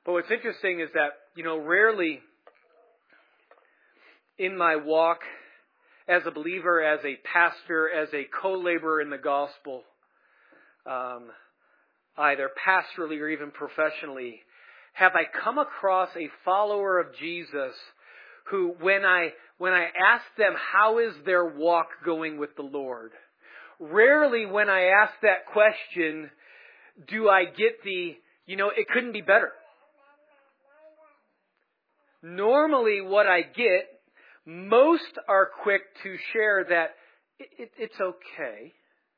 But what's interesting is that, rarely in my walk as a believer, as a pastor, as a co-laborer in the gospel, either pastorally or even professionally, have I come across a follower of Jesus who, when I ask them how is their walk going with the Lord, rarely when I ask that question do I get the, it couldn't be better. Normally what I get, most are quick to share that it's okay.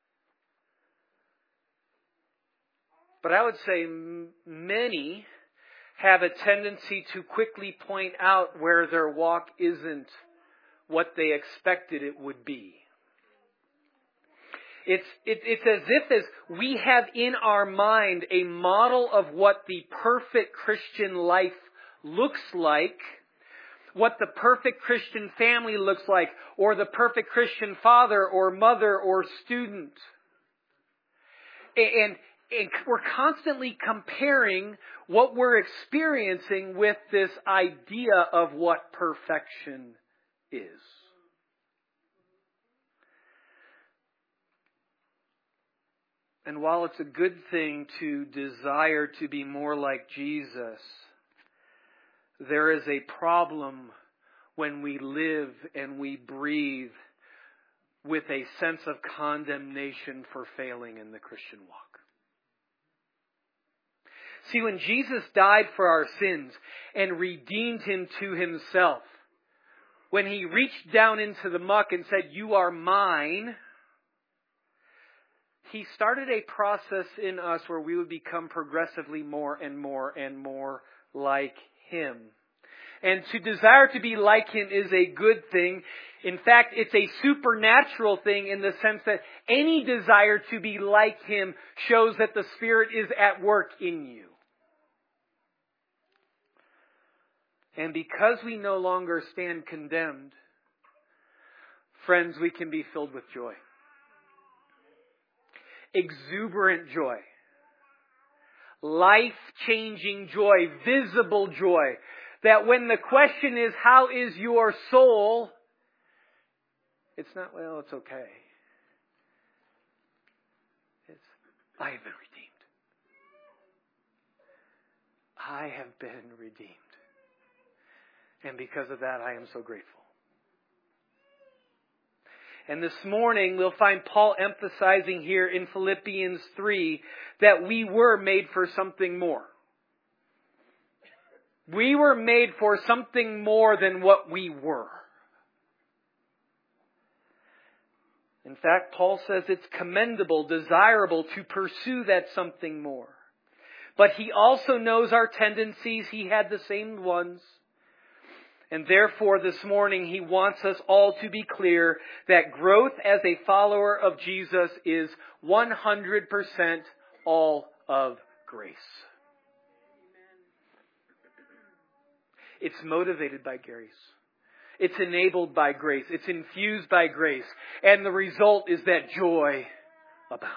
But I would say many have a tendency to quickly point out where their walk isn't what they expected it would be. It's as if as we have in our mind a model of what the perfect Christian life looks like, what the perfect Christian family looks like, or the perfect Christian father or mother or student. And we're constantly comparing what we're experiencing with this idea of what perfection is. And while it's a good thing to desire to be more like Jesus, there is a problem when we live and we breathe with a sense of condemnation for failing in the Christian walk. See, when Jesus died for our sins and redeemed him to himself, when he reached down into the muck and said, "You are mine," he started a process in us where we would become progressively more and more and more like him. And to desire to be like him is a good thing. In fact, it's a supernatural thing in the sense that any desire to be like him shows that the Spirit is at work in you. And because we no longer stand condemned, friends, we can be filled with joy. Exuberant joy. Life-changing joy. Visible joy. That when the question is, how is your soul? It's not, well, it's okay. It's, I have been redeemed. I have been redeemed. And because of that, I am so grateful. And this morning, we'll find Paul emphasizing here in Philippians 3 that we were made for something more. We were made for something more than what we were. In fact, Paul says it's commendable, desirable to pursue that something more. But he also knows our tendencies. He had the same ones. And therefore, this morning, he wants us all to be clear that growth as a follower of Jesus is 100% all of grace. It's motivated by grace. It's enabled by grace. It's infused by grace. And the result is that joy abounds.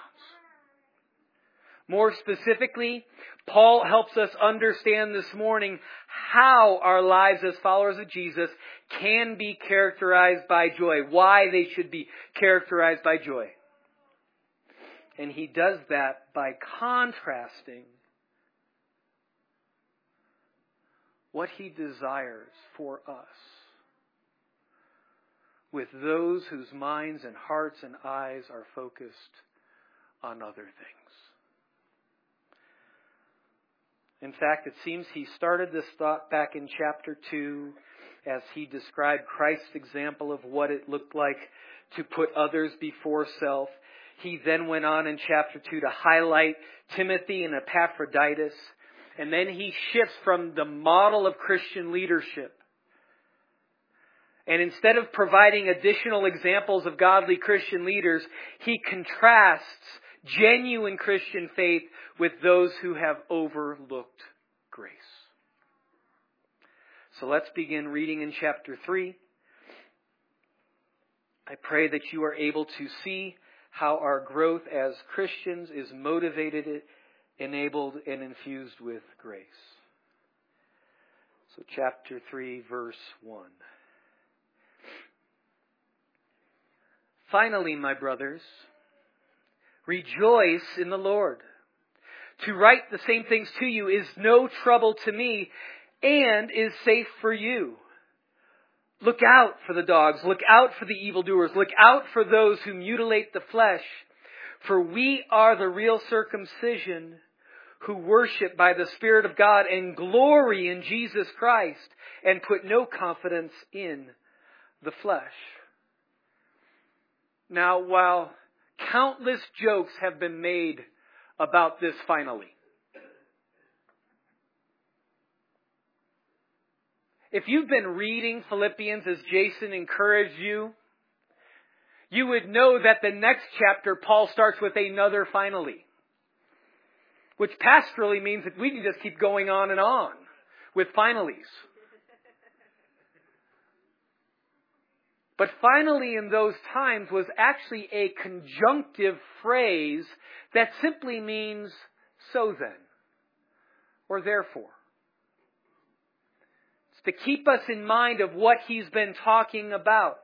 More specifically, Paul helps us understand this morning how our lives as followers of Jesus can be characterized by joy. Why they should be characterized by joy. And he does that by contrasting what he desires for us with those whose minds and hearts and eyes are focused on other things. In fact, it seems he started this thought back in chapter 2 as he described Christ's example of what it looked like to put others before self. He then went on in chapter 2 to highlight Timothy and Epaphroditus. And then he shifts from the model of Christian leadership. And instead of providing additional examples of godly Christian leaders, he contrasts genuine Christian faith with those who have overlooked grace. So let's begin reading in chapter 3. I pray that you are able to see how our growth as Christians is motivated, enabled, and infused with grace. So chapter 3, verse 1. Finally, my brothers, rejoice in the Lord. To write the same things to you is no trouble to me and is safe for you. Look out for the dogs. Look out for the evildoers. Look out for those who mutilate the flesh. For we are the real circumcision who worship by the Spirit of God and glory in Jesus Christ and put no confidence in the flesh. Now, while countless jokes have been made about this finally, if you've been reading Philippians as Jason encouraged you, you would know that the next chapter, Paul starts with another finally. Which pastorally means that we can just keep going on and on with finallys. But finally in those times was actually a conjunctive phrase that simply means so then, or therefore. It's to keep us in mind of what he's been talking about.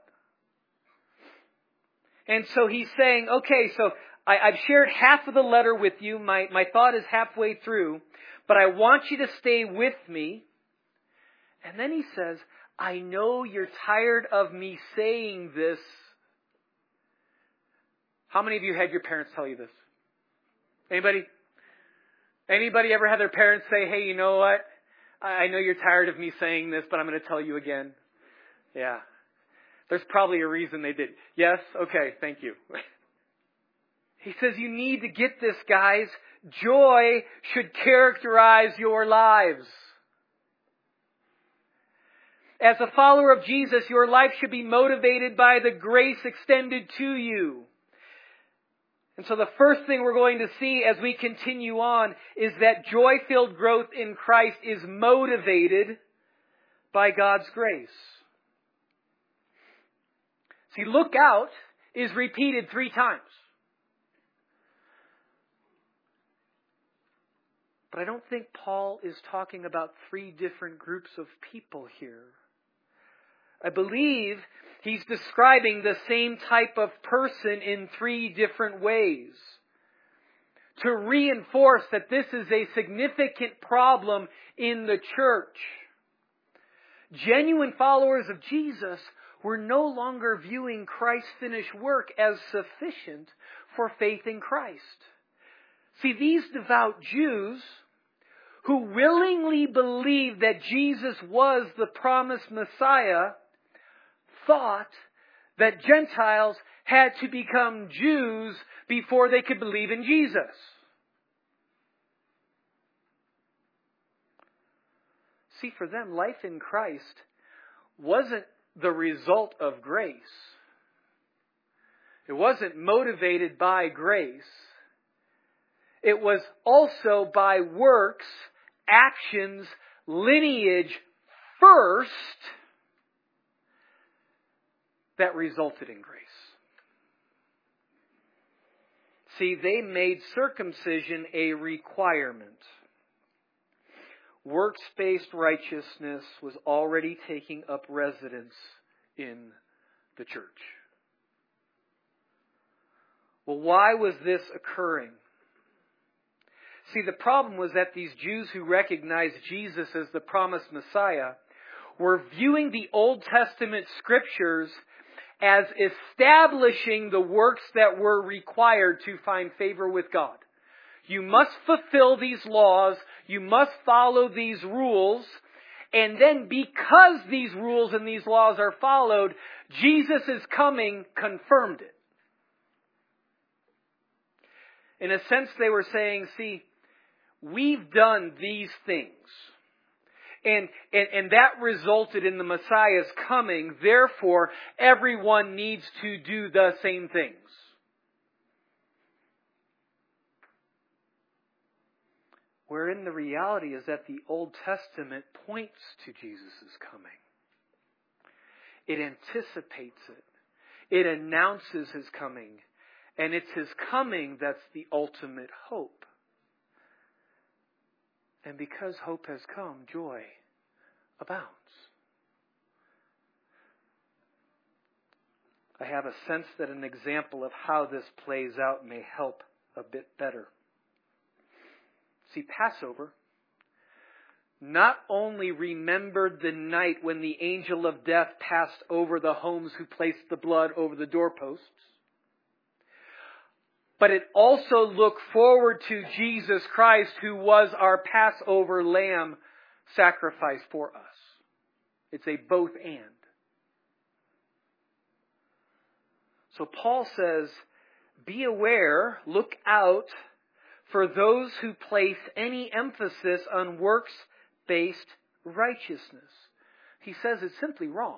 And so he's saying, okay, so I've shared half of the letter with you. My thought is halfway through. But I want you to stay with me. And then he says, I know you're tired of me saying this. How many of you had your parents tell you this? Anybody? Anybody ever had their parents say, hey, you know what? I know you're tired of me saying this, but I'm going to tell you again. Yeah. There's probably a reason they did. Yes? Okay, thank you. He says you need to get this, guys. Joy should characterize your lives. As a follower of Jesus, your life should be motivated by the grace extended to you. And so the first thing we're going to see as we continue on is that joy-filled growth in Christ is motivated by God's grace. See, look out is repeated 3 times. But I don't think Paul is talking about 3 different groups of people here. I believe he's describing the same type of person in 3 different ways. To reinforce that this is a significant problem in the church. Genuine followers of Jesus were no longer viewing Christ's finished work as sufficient for faith in Christ. See, these devout Jews who willingly believed that Jesus was the promised Messiah thought that Gentiles had to become Jews before they could believe in Jesus. See, for them, life in Christ wasn't the result of grace. It wasn't motivated by grace. It was also by works, actions, lineage first that resulted in grace. See, they made circumcision a requirement. Works-based righteousness was already taking up residence in the church. Well, why was this occurring? See, the problem was that these Jews who recognized Jesus as the promised Messiah were viewing the Old Testament scriptures as establishing the works that were required to find favor with God. You must fulfill these laws. You must follow these rules. And then because these rules and these laws are followed, Jesus' coming confirmed it. In a sense, they were saying, see, we've done these things. And that resulted in the Messiah's coming. Therefore, everyone needs to do the same things. Wherein the reality is that the Old Testament points to Jesus' coming. It anticipates it. It announces His coming. And it's His coming that's the ultimate hope. And because hope has come, joy abounds. I have a sense that an example of how this plays out may help a bit better. See, Passover not only remembered the night when the angel of death passed over the homes who placed the blood over the doorposts, but it also looked forward to Jesus Christ, who was our Passover lamb sacrificed for us. It's a both and. So Paul says, be aware, look out for those who place any emphasis on works-based righteousness. He says it's simply wrong.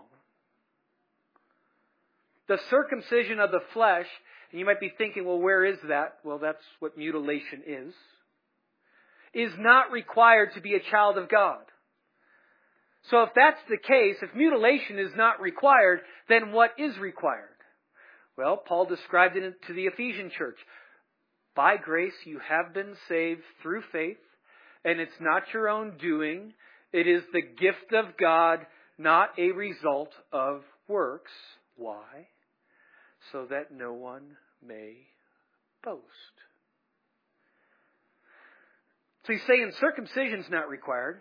The circumcision of the flesh, and you might be thinking, well, where is that? Well, that's what mutilation is not required to be a child of God. So if that's the case, if mutilation is not required, then what is required? Well, Paul described it to the Ephesian church. By grace you have been saved through faith, and it's not your own doing. It is the gift of God, not a result of works. Why? So that no one may boast. So he's saying circumcision's not required.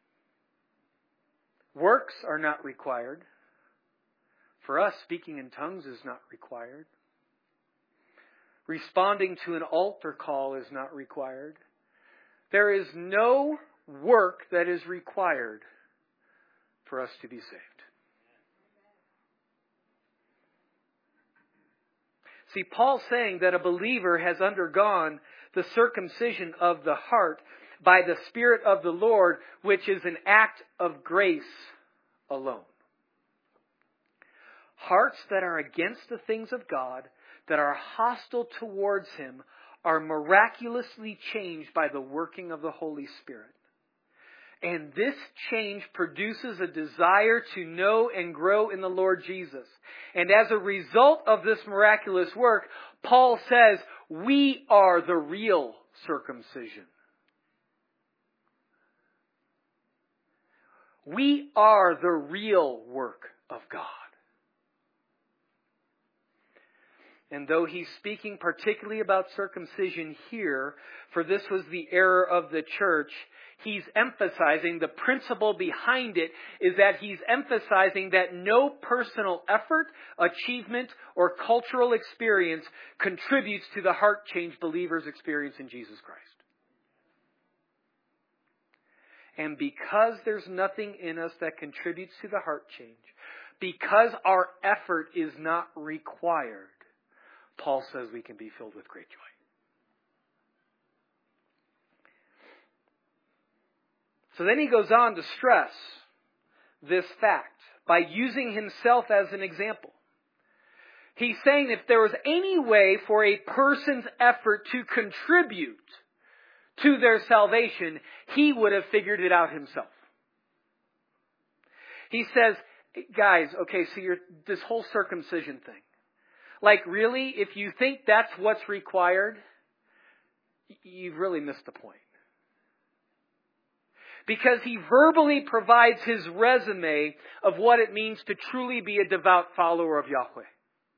Works are not required. For us, speaking in tongues is not required. Responding to an altar call is not required. There is no work that is required for us to be saved. See, Paul's saying that a believer has undergone the circumcision of the heart by the Spirit of the Lord, which is an act of grace alone. Hearts that are against the things of God, that are hostile towards Him, are miraculously changed by the working of the Holy Spirit. And this change produces a desire to know and grow in the Lord Jesus. And as a result of this miraculous work, Paul says, we are the real circumcision. We are the real work of God. And though he's speaking particularly about circumcision here, for this was the error of the church, he's emphasizing, the principle behind it is that he's emphasizing that no personal effort, achievement, or cultural experience contributes to the heart change believers experience in Jesus Christ. And because there's nothing in us that contributes to the heart change, because our effort is not required, Paul says we can be filled with great joy. So then he goes on to stress this fact by using himself as an example. He's saying if there was any way for a person's effort to contribute to their salvation, he would have figured it out himself. He says, guys, okay, so this whole circumcision thing. Like really, if you think that's what's required, you've really missed the point. Because he verbally provides his resume of what it means to truly be a devout follower of Yahweh.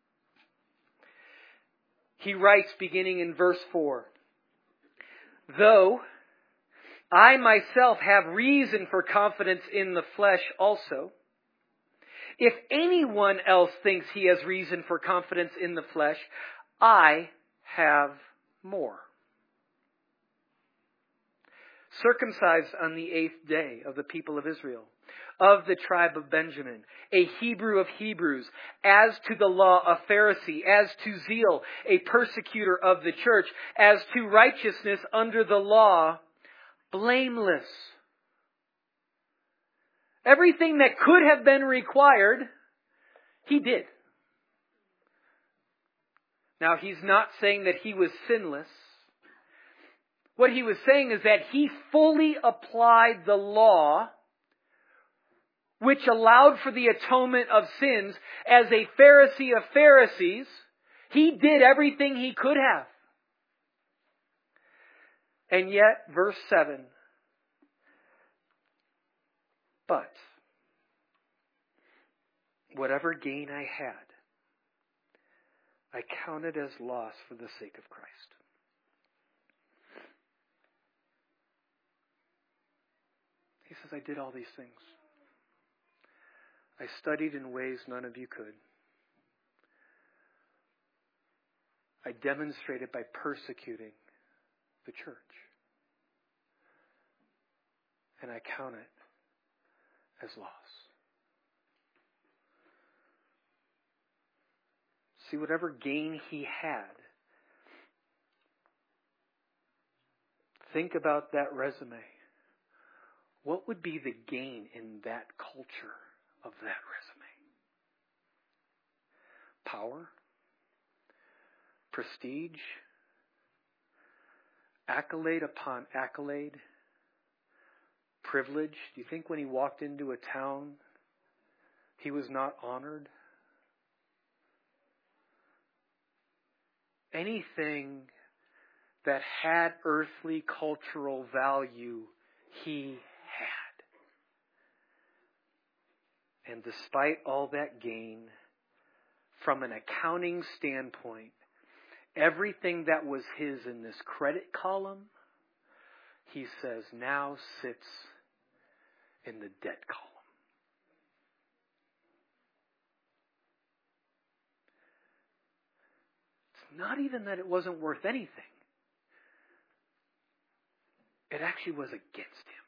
He writes beginning in verse 4, though I myself have reason for confidence in the flesh also, if anyone else thinks he has reason for confidence in the flesh, I have more. Circumcised on the 8th day of the people of Israel, of the tribe of Benjamin, a Hebrew of Hebrews, as to the law a Pharisee, as to zeal a persecutor of the church, as to righteousness under the law, blameless. Everything that could have been required, he did. Now, he's not saying that he was sinless. What he was saying is that he fully applied the law, which allowed for the atonement of sins, as a Pharisee of Pharisees. He did everything he could have. And yet, verse 7, but whatever gain I had, I counted as loss for the sake of Christ. He says, I did all these things. I studied in ways none of you could. I demonstrated by persecuting the church. And I count it as loss. See, whatever gain he had, think about that resume. What would be the gain in that culture of that resume? Power? Prestige? Accolade upon accolade? Privilege? Do you think when he walked into a town, he was not honored? Anything that had earthly cultural value, he had. And despite all that gain, from an accounting standpoint, everything that was his in this credit column, he says, now sits in the debt column. It's not even that it wasn't worth anything. It actually was against him.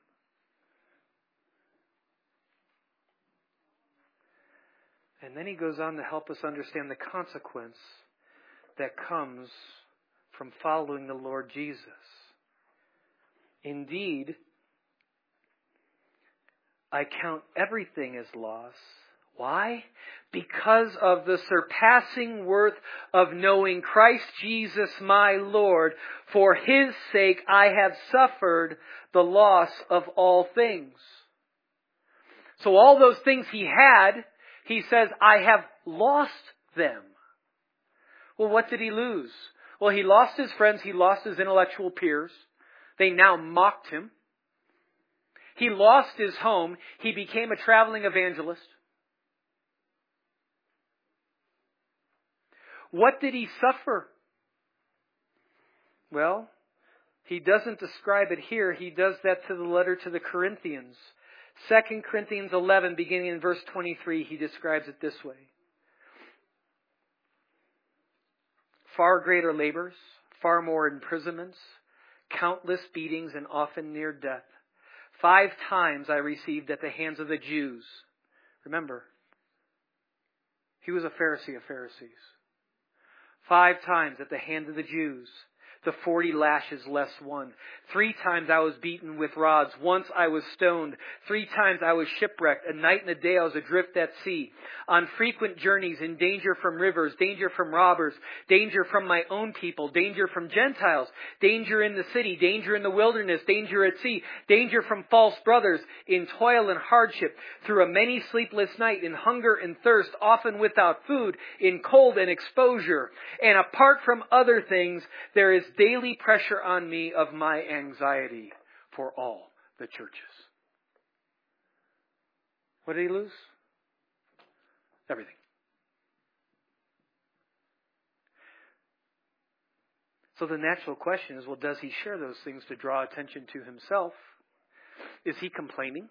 And then he goes on to help us understand the consequence that comes from following the Lord Jesus. Indeed, I count everything as loss. Why? Because of the surpassing worth of knowing Christ Jesus my Lord. For His sake I have suffered the loss of all things. So all those things he had, he says, I have lost them. Well, what did he lose? Well, he lost his friends. He lost his intellectual peers. They now mocked him. He lost his home. He became a traveling evangelist. What did he suffer? Well, he doesn't describe it here. He does that to the letter to the Corinthians. 2 Corinthians 11, beginning in verse 23, he describes it this way. Far greater labors, far more imprisonments, countless beatings, and often near death. 5 times I received at the hands of the Jews. Remember, he was a Pharisee of Pharisees. 5 times at the hands of the Jews. The 40 lashes less one. 3 times I was beaten with rods. Once I was stoned. 3 times I was shipwrecked. A night and a day I was adrift at sea. On frequent journeys, in danger from rivers, danger from robbers, danger from my own people, danger from Gentiles, danger in the city, danger in the wilderness, danger at sea, danger from false brothers, in toil and hardship, through a many sleepless night, in hunger and thirst, often without food, in cold and exposure. And apart from other things, there is daily pressure on me of my anxiety for all the churches. What did he lose? Everything. So the natural question is, well, does he share those things to draw attention to himself? Is he complaining?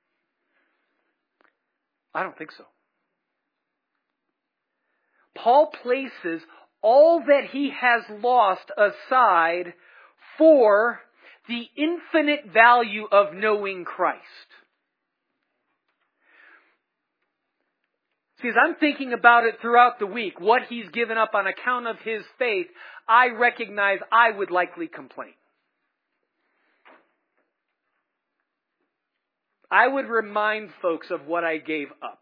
I don't think so. Paul places all that he has lost aside for the infinite value of knowing Christ. See, as I'm thinking about it throughout the week, what he's given up on account of his faith, I recognize I would likely complain. I would remind folks of what I gave up.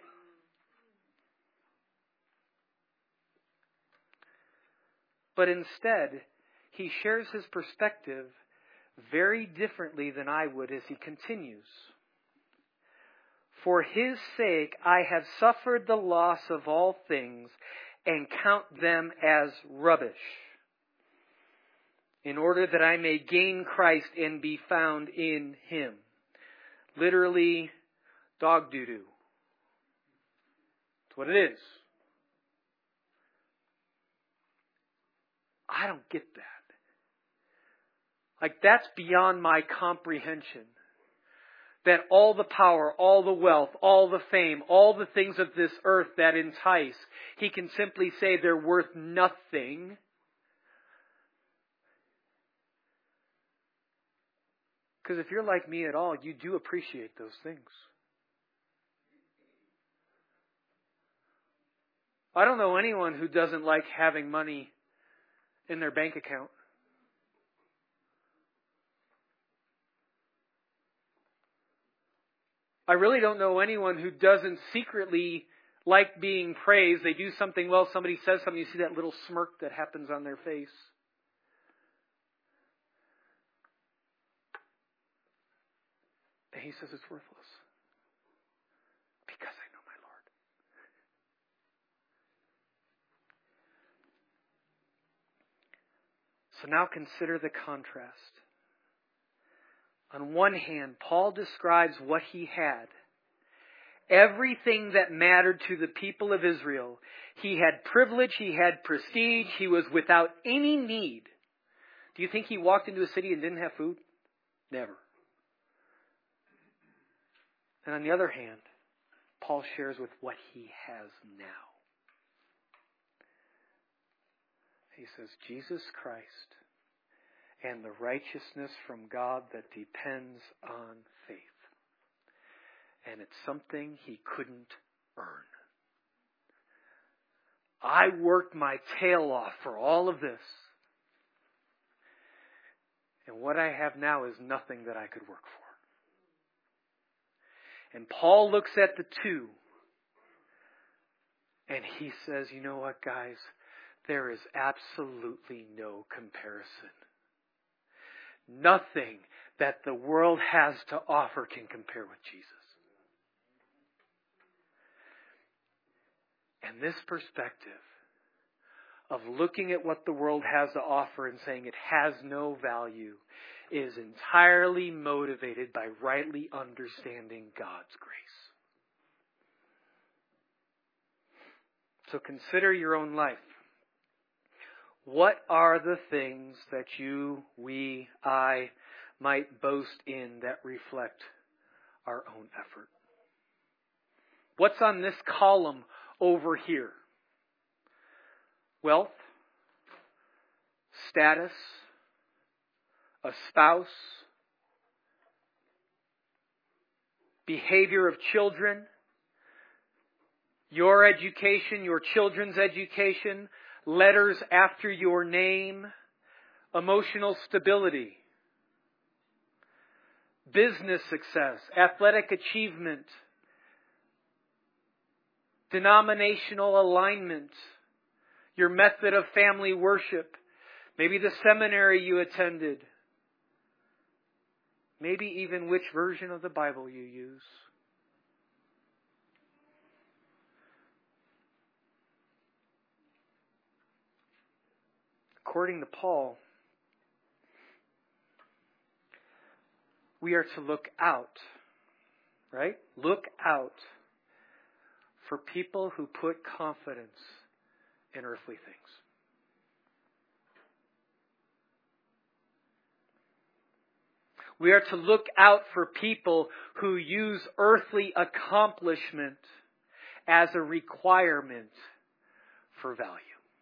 But instead, he shares his perspective very differently than I would as he continues. For his sake I have suffered the loss of all things and count them as rubbish, in order that I may gain Christ and be found in Him. Literally, dog doo-doo. what it is. I don't get that. Like, that's beyond my comprehension. That all the power, all the wealth, all the fame, all the things of this earth that entice, He can simply say they're worth nothing. Because if you're like me at all, you do appreciate those things. I don't know anyone who doesn't like having money in their bank account. I really don't know anyone who doesn't secretly like being praised. They do something well, somebody says something, you see that little smirk that happens on their face. And He says it's worthless. Because I know my Lord. So now consider the contrast. On one hand, Paul describes what he had. Everything that mattered to the people of Israel. He had privilege, he had prestige, he was without any need. Do you think he walked into a city and didn't have food? Never. And on the other hand, Paul shares with what he has now. He says, Jesus Christ and the righteousness from God that depends on faith. And it's something he couldn't earn. I worked my tail off for all of this. And what I have now is nothing that I could work for. And Paul looks at the two. And he says, you know what, guys? There is absolutely no comparison. Nothing that the world has to offer can compare with Jesus. And this perspective of looking at what the world has to offer and saying it has no value is entirely motivated by rightly understanding God's grace. So consider your own life. What are the things that you, we, I might boast in that reflect our own effort? What's on this column over here? Wealth, status, a spouse, behavior of children, your education, your children's education, letters after your name, emotional stability, business success, athletic achievement, denominational alignment, your method of family worship, maybe the seminary you attended, maybe even which version of the Bible you use. According to Paul, we are to look out, right? Look out for people who put confidence in earthly things. We are to look out for people who use earthly accomplishment as a requirement for value.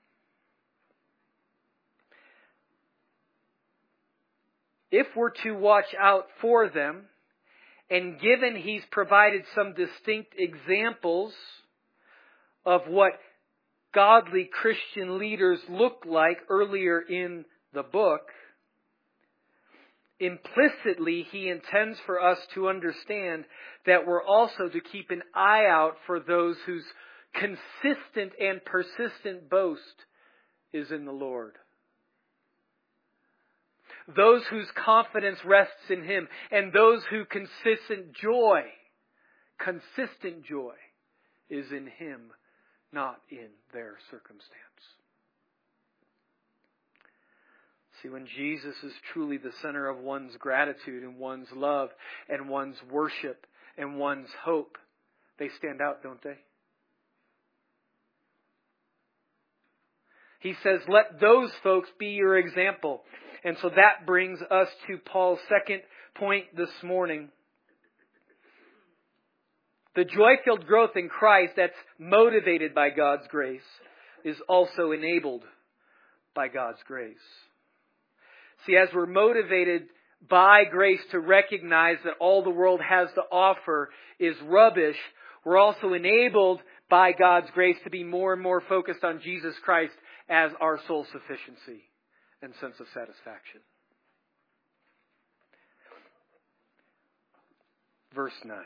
If we're to watch out for them, and given He's provided some distinct examples of what godly Christian leaders look like earlier in the book, implicitly He intends for us to understand that we're also to keep an eye out for those whose consistent and persistent boast is in the Lord. Those whose confidence rests in Him, and those whose consistent joy is in Him, not in their circumstance. See, when Jesus is truly the center of one's gratitude and one's love and one's worship and one's hope, they stand out, don't they? He says, let those folks be your example. And so that brings us to Paul's second point this morning. The joy-filled growth in Christ that's motivated by God's grace is also enabled by God's grace. See, as we're motivated by grace to recognize that all the world has to offer is rubbish, we're also enabled by God's grace to be more and more focused on Jesus Christ as our sole sufficiency and sense of satisfaction. Verse 9.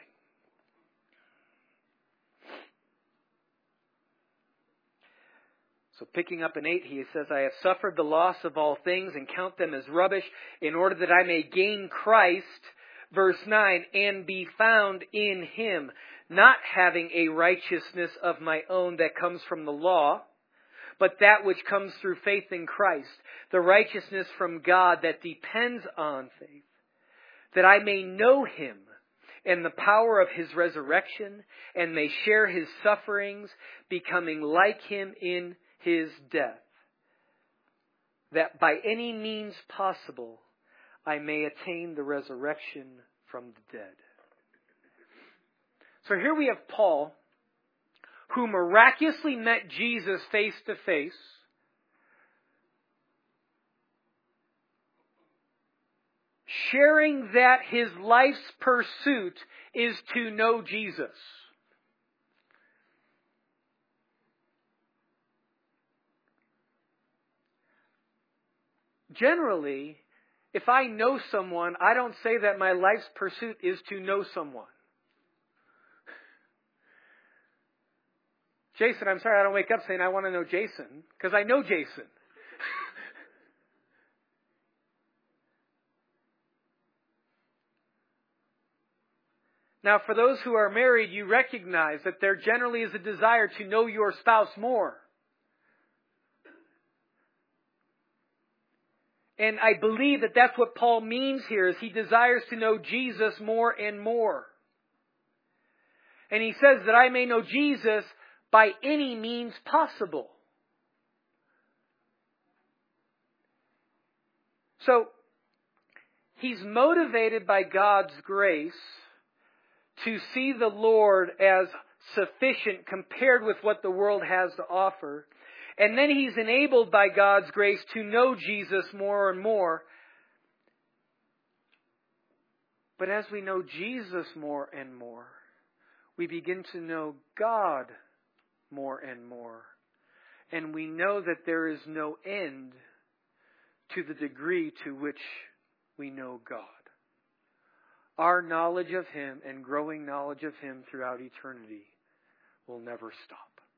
So picking up in 8, he says, I have suffered the loss of all things and count them as rubbish in order that I may gain Christ, verse 9, and be found in Him, not having a righteousness of my own that comes from the law, but that which comes through faith in Christ, the righteousness from God that depends on faith, that I may know Him and the power of His resurrection, and may share His sufferings, becoming like Him in His death, that by any means possible I may attain the resurrection from the dead. So here we have Paul, who miraculously met Jesus face to face, sharing that his life's pursuit is to know Jesus. Generally, if I know someone, I don't say that my life's pursuit is to know someone. Jason, I'm sorry I don't wake up saying I want to know Jason, because I know Jason. Now, for those who are married, you recognize that there generally is a desire to know your spouse more. And I believe that that's what Paul means here, is he desires to know Jesus more and more. And he says that I may know Jesus by any means possible. So, he's motivated by God's grace to see the Lord as sufficient compared with what the world has to offer. And then he's enabled by God's grace to know Jesus more and more. But as we know Jesus more and more, we begin to know God more and more. And we know that there is no end to the degree to which we know God. Our knowledge of Him and growing knowledge of Him throughout eternity will never stop.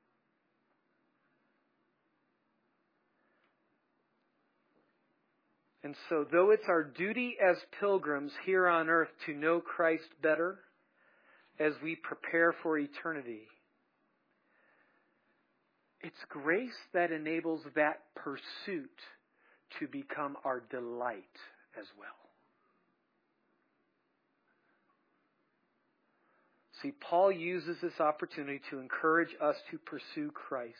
And so, though it's our duty as pilgrims here on earth to know Christ better as we prepare for eternity, it's grace that enables that pursuit to become our delight as well. See, Paul uses this opportunity to encourage us to pursue Christ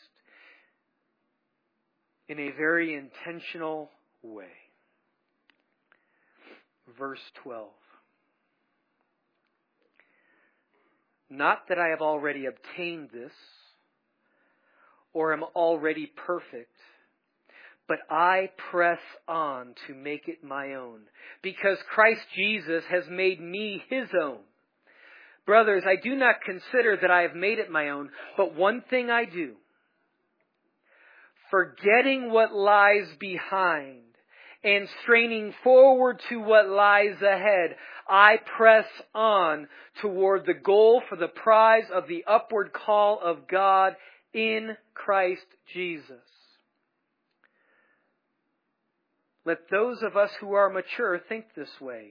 in a very intentional way. Verse 12. Not that I have already obtained this, or am already perfect, but I press on to make it my own, because Christ Jesus has made me His own. Brothers, I do not consider that I have made it my own, but one thing I do, forgetting what lies behind and straining forward to what lies ahead, I press on toward the goal for the prize of the upward call of God in Christ Jesus. Let those of us who are mature think this way.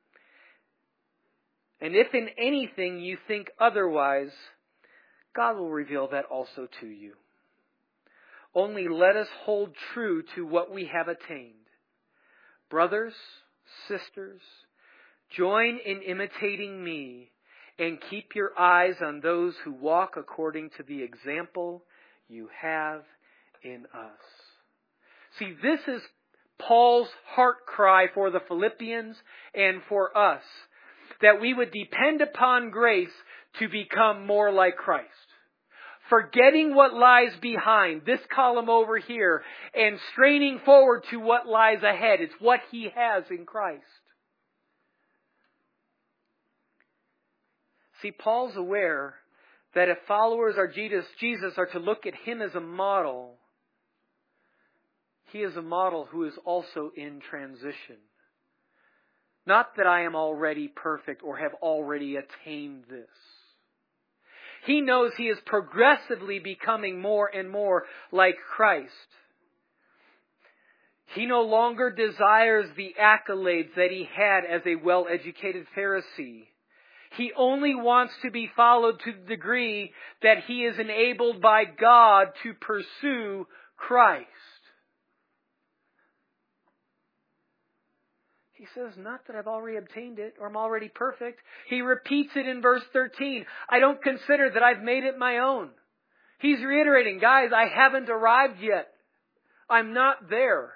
And if in anything you think otherwise, God will reveal that also to you. Only let us hold true to what we have attained. Brothers, sisters, join in imitating me and keep your eyes on those who walk according to the example you have in us. See, this is Paul's heart cry for the Philippians and for us, that we would depend upon grace to become more like Christ. Forgetting what lies behind, this column over here, and straining forward to what lies ahead. It's what he has in Christ. See, Paul's aware that if followers of Jesus are to look at him as a model, he is a model who is also in transition. Not that I am already perfect or have already attained this. He knows he is progressively becoming more and more like Christ. He no longer desires the accolades that he had as a well-educated Pharisee. He only wants to be followed to the degree that he is enabled by God to pursue Christ. He says, not that I've already obtained it or I'm already perfect. He repeats it in verse 13. I don't consider that I've made it my own. He's reiterating, guys, I haven't arrived yet. I'm not there.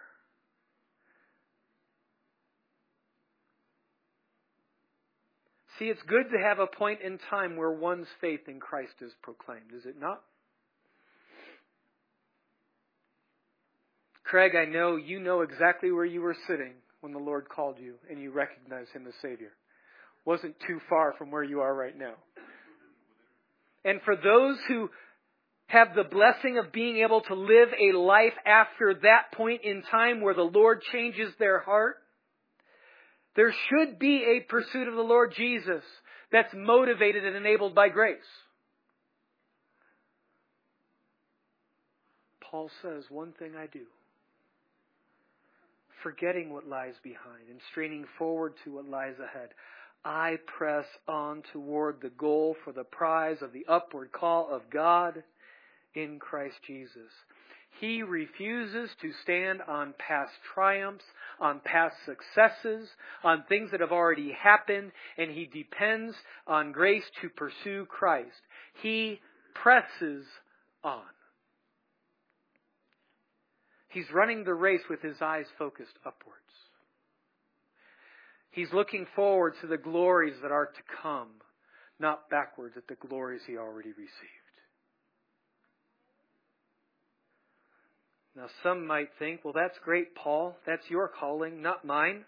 See, it's good to have a point in time where one's faith in Christ is proclaimed, is it not? Craig, I know you know exactly where you were sitting when the Lord called you and you recognized Him as Savior. Wasn't too far from where you are right now. And for those who have the blessing of being able to live a life after that point in time where the Lord changes their heart, there should be a pursuit of the Lord Jesus that's motivated and enabled by grace. Paul says, one thing I do, forgetting what lies behind and straining forward to what lies ahead, I press on toward the goal for the prize of the upward call of God in Christ Jesus. He refuses to stand on past triumphs, on past successes, on things that have already happened, and he depends on grace to pursue Christ. He presses on. He's running the race with his eyes focused upwards. He's looking forward to the glories that are to come, not backwards at the glories he already received. Now some might think, well, that's great, Paul. That's your calling, not mine.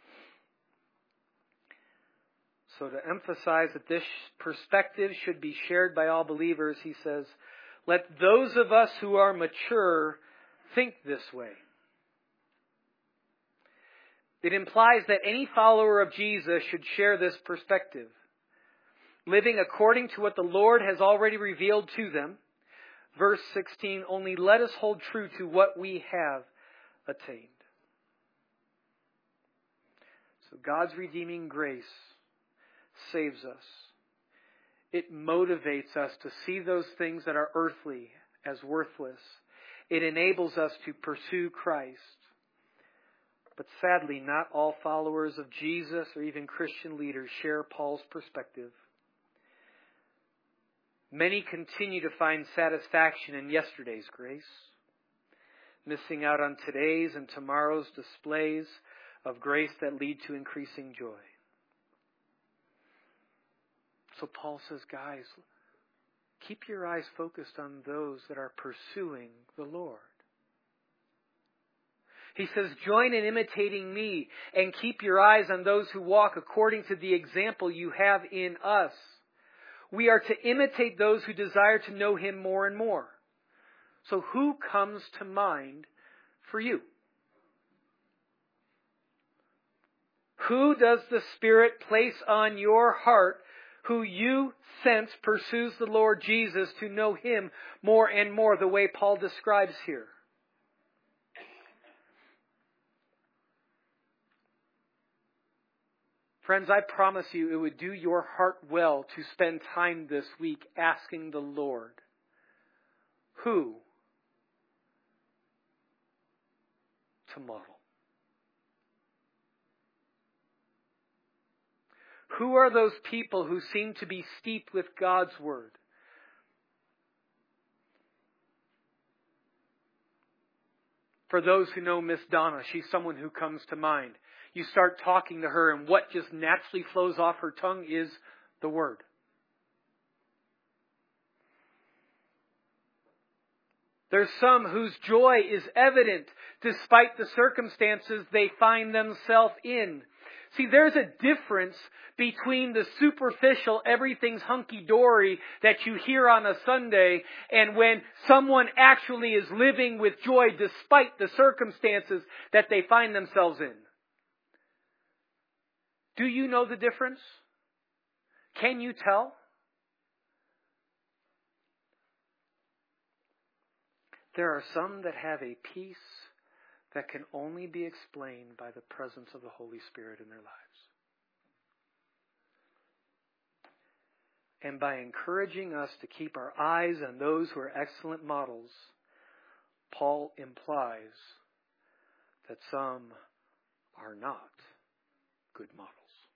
So to emphasize that this perspective should be shared by all believers, he says, let those of us who are mature think this way. It implies that any follower of Jesus should share this perspective, living according to what the Lord has already revealed to them. Verse 16, only let us hold true to what we have attained. So God's redeeming grace saves us. It motivates us to see those things that are earthly as worthless. It enables us to pursue Christ. But sadly, not all followers of Jesus or even Christian leaders share Paul's perspective. Many continue to find satisfaction in yesterday's grace, missing out on today's and tomorrow's displays of grace that lead to increasing joy. So Paul says, guys, keep your eyes focused on those that are pursuing the Lord. He says, join in imitating me and keep your eyes on those who walk according to the example you have in us. We are to imitate those who desire to know Him more and more. So who comes to mind for you? Who does the Spirit place on your heart who you sense pursues the Lord Jesus to know Him more and more the way Paul describes here? Friends, I promise you it would do your heart well to spend time this week asking the Lord, who to model? Who are those people who seem to be steeped with God's Word? For those who know Miss Donna, she's someone who comes to mind. You start talking to her and what just naturally flows off her tongue is the Word. There's some whose joy is evident despite the circumstances they find themselves in. See, there's a difference between the superficial, everything's hunky-dory that you hear on a Sunday and when someone actually is living with joy despite the circumstances that they find themselves in. Do you know the difference? Can you tell? There are some that have a peace that can only be explained by the presence of the Holy Spirit in their lives. And by encouraging us to keep our eyes on those who are excellent models, Paul implies that some are not good models.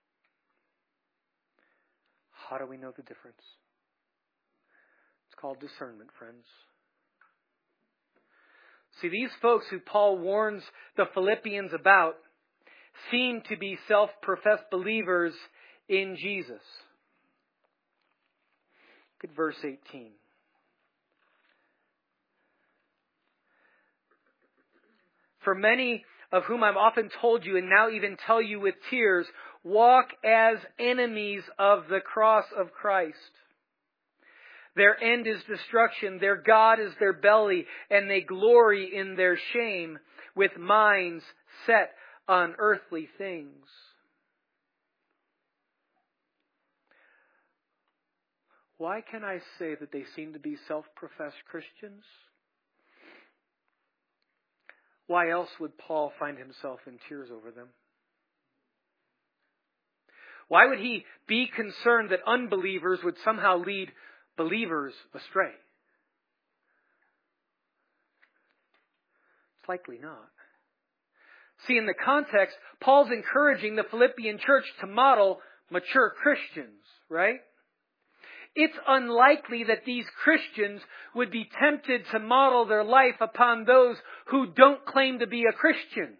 How do we know the difference? It's called discernment, friends. See, these folks who Paul warns the Philippians about seem to be self-professed believers in Jesus. Look at verse 18. For many of whom I've often told you and now even tell you with tears, walk as enemies of the cross of Christ. Their end is destruction, their God is their belly, and they glory in their shame with minds set on earthly things. Why can I say that they seem to be self-professed Christians? Why else would Paul find himself in tears over them? Why would he be concerned that unbelievers would somehow lead believers astray? It's likely not. See, in the context, Paul's encouraging the Philippian church to model mature Christians, right? It's unlikely that these Christians would be tempted to model their life upon those who don't claim to be a Christian.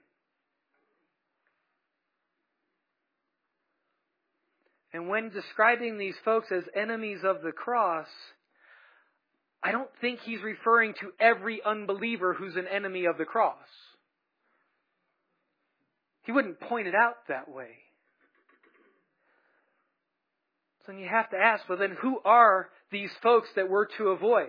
And when describing these folks as enemies of the cross, I don't think he's referring to every unbeliever who's an enemy of the cross. He wouldn't point it out that way. So then you have to ask, well then who are these folks that we're to avoid?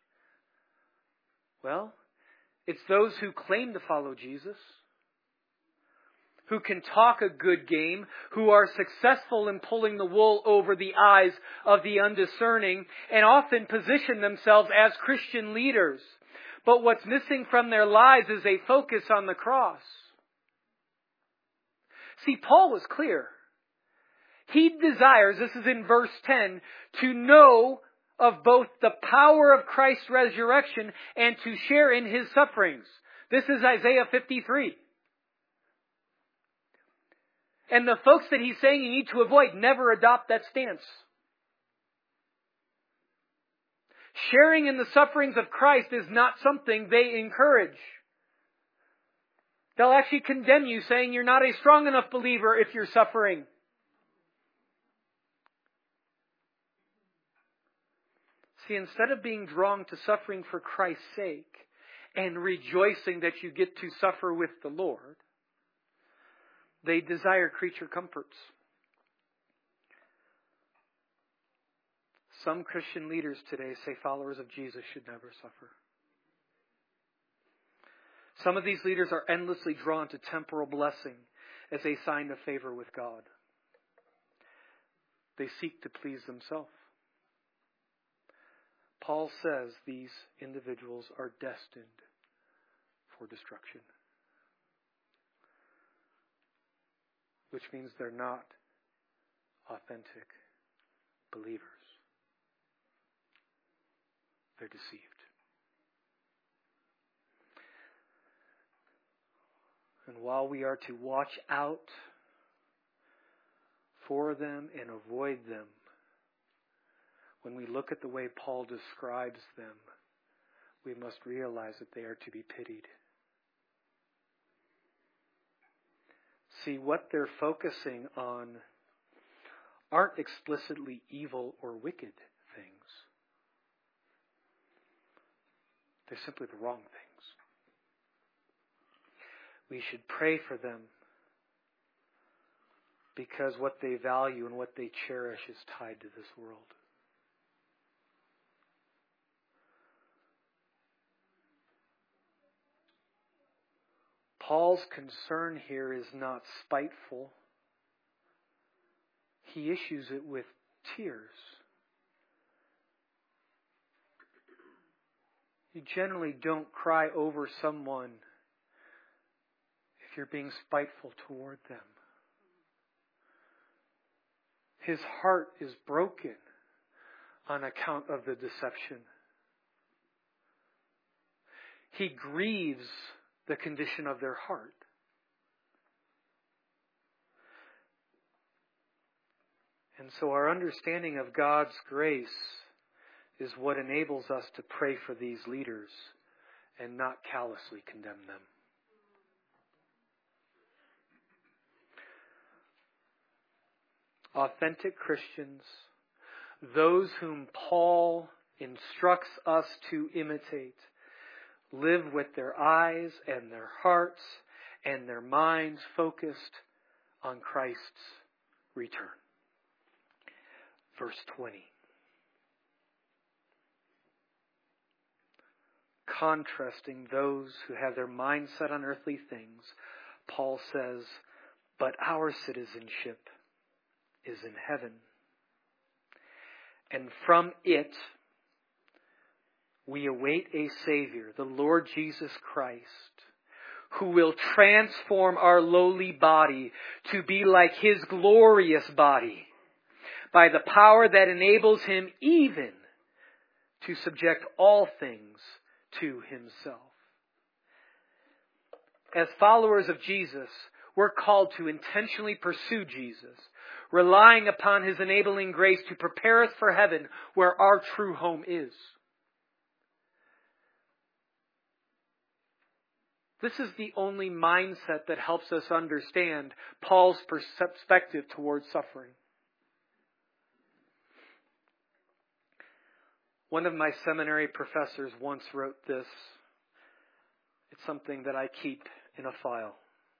Well, it's those who claim to follow Jesus, who can talk a good game, who are successful in pulling the wool over the eyes of the undiscerning, and often position themselves as Christian leaders. But what's missing from their lives is a focus on the cross. See, Paul was clear. He desires, this is in verse 10, to know of both the power of Christ's resurrection and to share in His sufferings. This is Isaiah 53. And the folks that he's saying you need to avoid never adopt that stance. Sharing in the sufferings of Christ is not something they encourage. They'll actually condemn you, saying you're not a strong enough believer if you're suffering. See, instead of being drawn to suffering for Christ's sake and rejoicing that you get to suffer with the Lord, they desire creature comforts. Some Christian leaders today say followers of Jesus should never suffer. Some of these leaders are endlessly drawn to temporal blessing as a sign of favor with God. They seek to please themselves. Paul says these individuals are destined for destruction, which means they're not authentic believers. They're deceived. And while we are to watch out for them and avoid them, when we look at the way Paul describes them, we must realize that they are to be pitied. See, what they're focusing on aren't explicitly evil or wicked things. They're simply the wrong things. We should pray for them because what they value and what they cherish is tied to this world. Paul's concern here is not spiteful. He issues it with tears. You generally don't cry over someone if you're being spiteful toward them. His heart is broken on account of the deception. He grieves the condition of their heart. And so our understanding of God's grace is what enables us to pray for these leaders and not callously condemn them. Authentic Christians, those whom Paul instructs us to imitate, live with their eyes and their hearts and their minds focused on Christ's return. Verse 20. Contrasting those who have their mind set on earthly things, Paul says, "But our citizenship is in heaven. And from it we await a Savior, the Lord Jesus Christ, who will transform our lowly body to be like His glorious body by the power that enables Him even to subject all things to Himself." As followers of Jesus, we're called to intentionally pursue Jesus, relying upon His enabling grace to prepare us for heaven where our true home is. This is the only mindset that helps us understand Paul's perspective towards suffering. One of my seminary professors once wrote this. It's something that I keep in a file.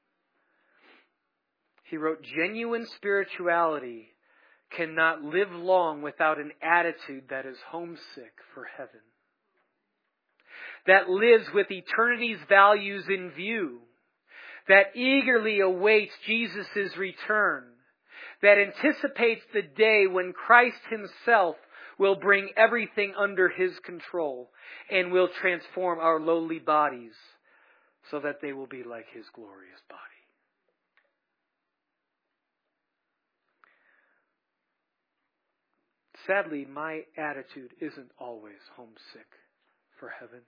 He wrote, "Genuine spirituality cannot live long without an attitude that is homesick for heaven, that lives with eternity's values in view, that eagerly awaits Jesus' return, that anticipates the day when Christ Himself will bring everything under His control and will transform our lowly bodies so that they will be like His glorious body." Sadly, my attitude isn't always homesick for heaven.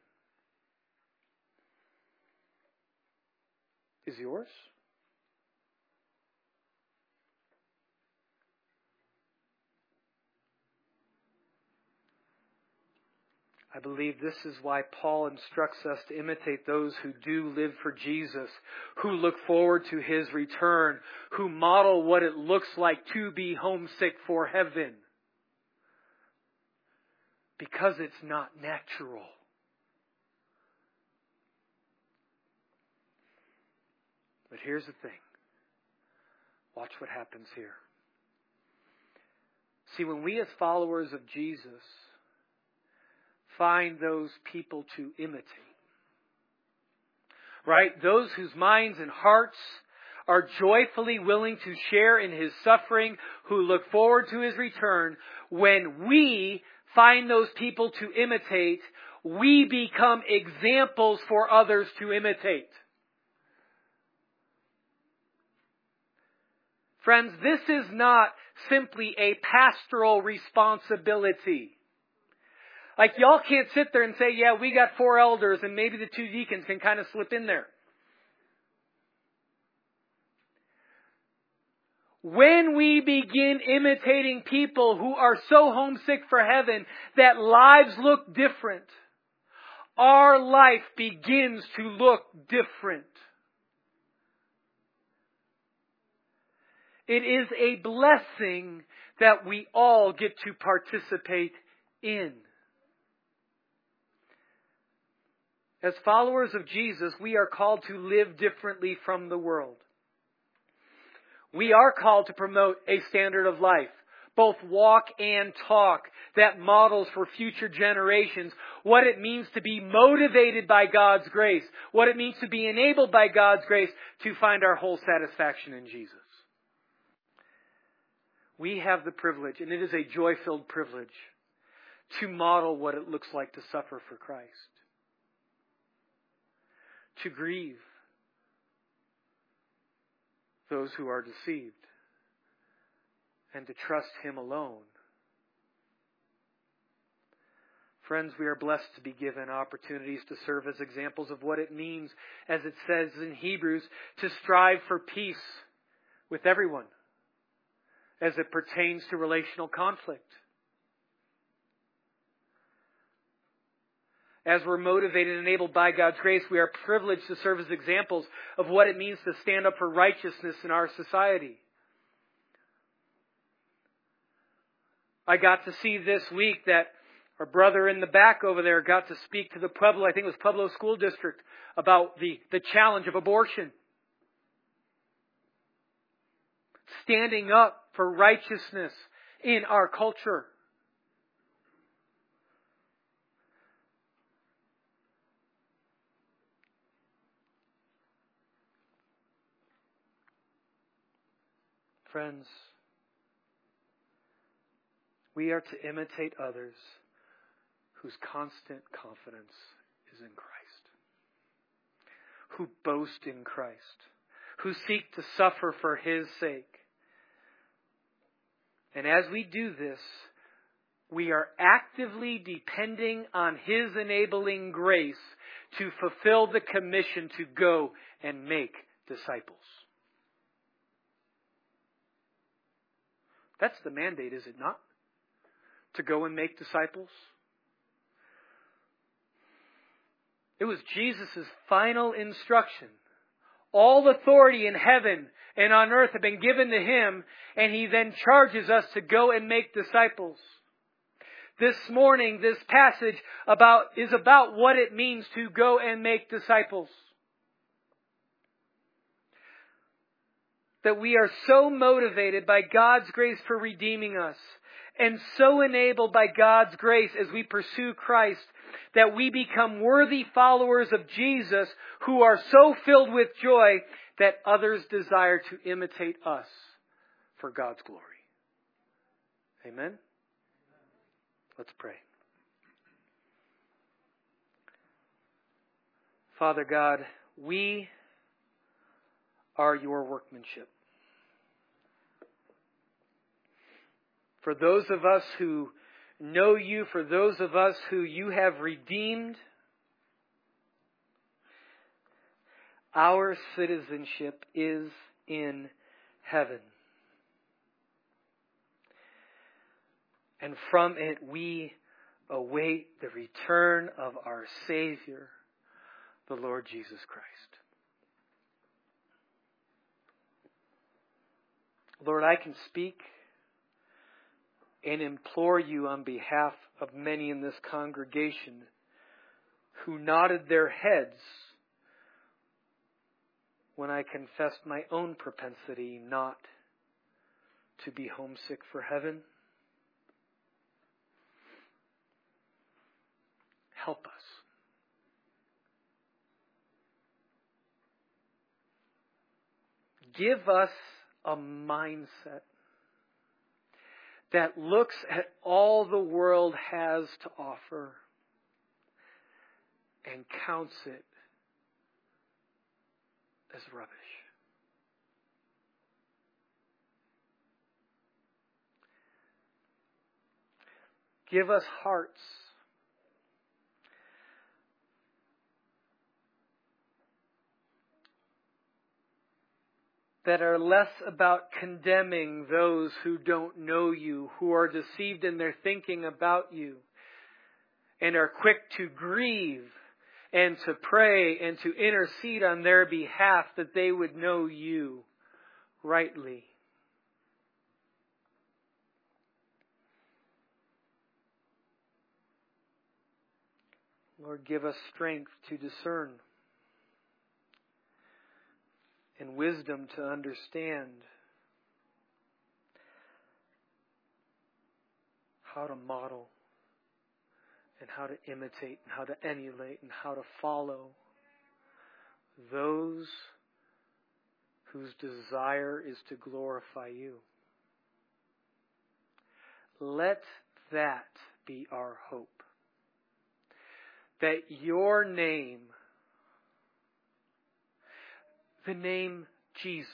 Is yours? I believe this is why Paul instructs us to imitate those who do live for Jesus, who look forward to His return, who model what it looks like to be homesick for heaven. Because it's not natural. But here's the thing. Watch what happens here. See, when we as followers of Jesus find those people to imitate, right? Those whose minds and hearts are joyfully willing to share in His suffering, who look forward to His return, when we find those people to imitate, we become examples for others to imitate. Friends, this is not simply a pastoral responsibility. Like, y'all can't sit there and say, "Yeah, we got 4 elders and maybe the 2 deacons can kind of slip in there." When we begin imitating people who are so homesick for heaven that lives look different, our life begins to look different. It is a blessing that we all get to participate in. As followers of Jesus, we are called to live differently from the world. We are called to promote a standard of life, both walk and talk, that models for future generations what it means to be motivated by God's grace, what it means to be enabled by God's grace to find our whole satisfaction in Jesus. We have the privilege, and it is a joy-filled privilege, to model what it looks like to suffer for Christ, to grieve those who are deceived, and to trust Him alone. Friends, we are blessed to be given opportunities to serve as examples of what it means, as it says in Hebrews, to strive for peace with everyone as it pertains to relational conflict. As we're motivated and enabled by God's grace, we are privileged to serve as examples of what it means to stand up for righteousness in our society. I got to see this week that our brother in the back over there got to speak to the Pueblo, I think it was Pueblo School District, about the challenge of abortion. Standing up for righteousness in our culture. Friends, we are to imitate others whose constant confidence is in Christ, who boast in Christ, who seek to suffer for His sake. And as we do this, we are actively depending on His enabling grace to fulfill the commission to go and make disciples. That's the mandate, is it not? To go and make disciples. It was Jesus' final instruction. All authority in heaven and on earth have been given to Him, and He then charges us to go and make disciples. This morning, this passage is about what it means to go and make disciples. That we are so motivated by God's grace for redeeming us, and so enabled by God's grace as we pursue Christ, that we become worthy followers of Jesus who are so filled with joy that others desire to imitate us for God's glory. Amen? Let's pray. Father God, we are Your workmanship. For those of us who know You, for those of us who You have redeemed, our citizenship is in heaven. And from it we await the return of our Savior, the Lord Jesus Christ. Lord, I can speak and implore You on behalf of many in this congregation who nodded their heads when I confessed my own propensity not to be homesick for heaven. Help us. Give us a mindset that looks at all the world has to offer and counts it as rubbish. Give us hearts that are less about condemning those who don't know You, who are deceived in their thinking about You, and are quick to grieve and to pray and to intercede on their behalf that they would know You rightly. Lord, give us strength to discern and wisdom to understand how to model and how to imitate and how to emulate and how to follow those whose desire is to glorify you. Let that be our hope. That your name, the name Jesus,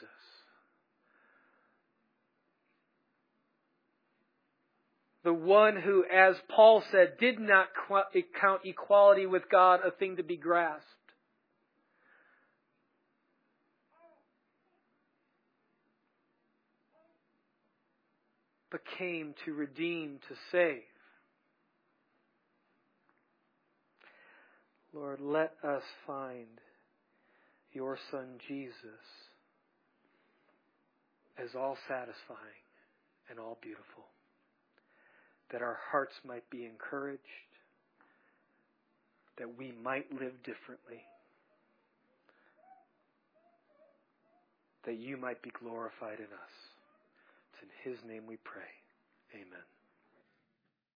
the one who, as Paul said, did not count equality with God a thing to be grasped, but came to redeem, to save. Lord, let us find your Son Jesus as all satisfying and all beautiful, that our hearts might be encouraged, that we might live differently, that you might be glorified in us. It's in His name we pray. Amen.